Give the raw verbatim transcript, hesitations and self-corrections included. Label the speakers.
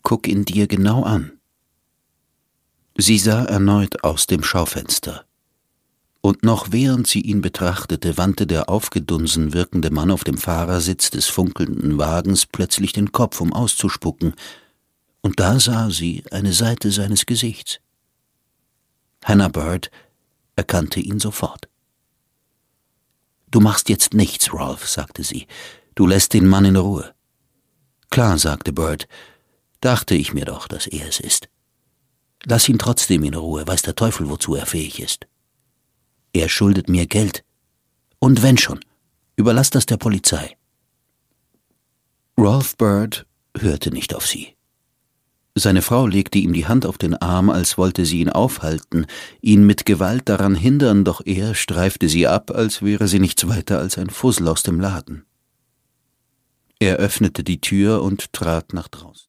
Speaker 1: »Guck ihn dir genau an.« Sie sah erneut aus dem Schaufenster. Und noch während sie ihn betrachtete, wandte der aufgedunsen wirkende Mann auf dem Fahrersitz des funkelnden Wagens plötzlich den Kopf, um auszuspucken, und da sah sie eine Seite seines Gesichts. Hannah Bird erkannte ihn sofort. »Du machst jetzt nichts, Rolf«, sagte sie. »Du lässt den Mann in Ruhe.« »Klar«, sagte Bird, »dachte ich mir doch, dass er es ist. Lass ihn trotzdem in Ruhe, weiß der Teufel, wozu er fähig ist. Er schuldet mir Geld. Und wenn schon, überlass das der Polizei.« Rolf Bird hörte nicht auf sie. Seine Frau legte ihm die Hand auf den Arm, als wollte sie ihn aufhalten, ihn mit Gewalt daran hindern, doch er streifte sie ab, als wäre sie nichts weiter als ein Fussel aus dem Laden. Er öffnete die Tür und trat nach draußen.